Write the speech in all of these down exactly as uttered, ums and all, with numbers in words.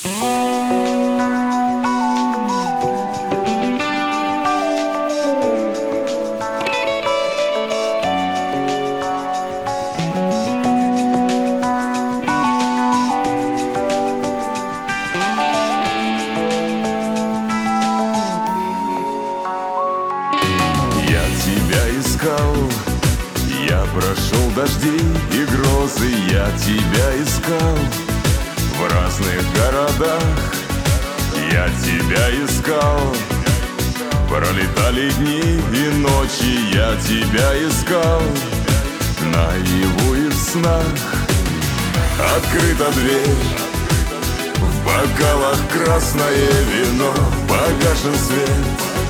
Я прошел дожди и грозы, я тебя искал в разных городах, я тебя искал. Пролетали дни и ночи, я тебя искал наяву и в снах. Открыта дверь, в бокалах красное вино, погашен свет.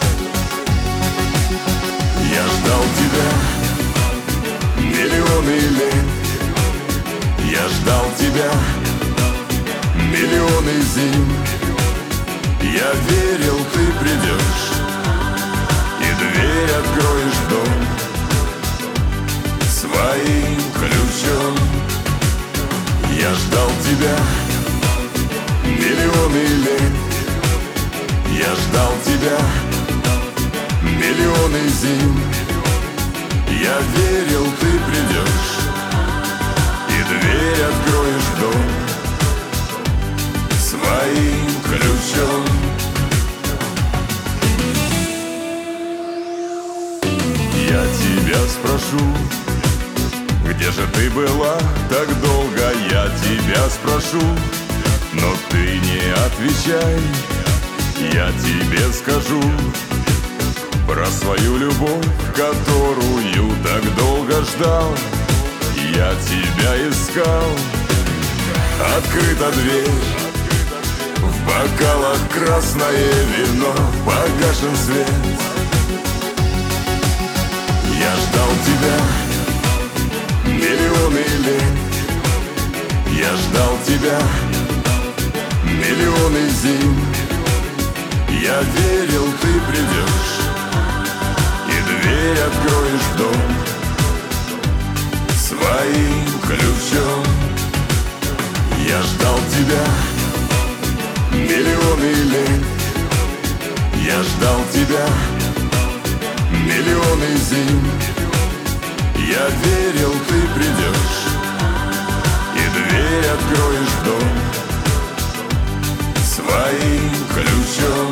Я ждал тебя миллионы лет, я ждал тебя миллионы зим. Я верил, ты придешь и дверь откроешь в дом своим ключом. Я ждал тебя миллионы лет, я ждал тебя миллионы зим. Я верил, ты придешь и дверь откроешь в дом своим ключом. Я тебя спрошу, где же ты была так долго? Я тебя спрошу, но ты не отвечай. Я тебе скажу про свою любовь, которую так долго ждал. Я тебя искал. Открыта дверь, в бокалах красное вино, погашен свет. Я ждал тебя миллионы лет, я ждал тебя миллионы зим. Я верил, ты придешь и дверь откроешь в дом своим ключом. Я ждал тебя миллионы лет, я ждал тебя миллионы зим. Я верил, ты придешь и дверь откроешь в дом своим ключом.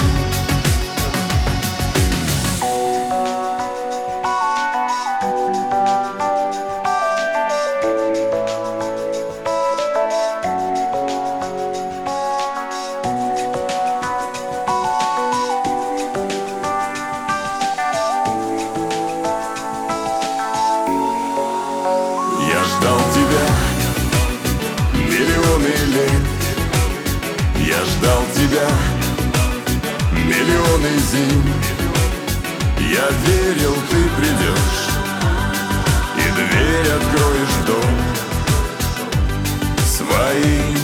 Я ждал тебя миллионы лет, я ждал тебя миллионы зим. Я верил, ты придешь и дверь откроешь в дом своим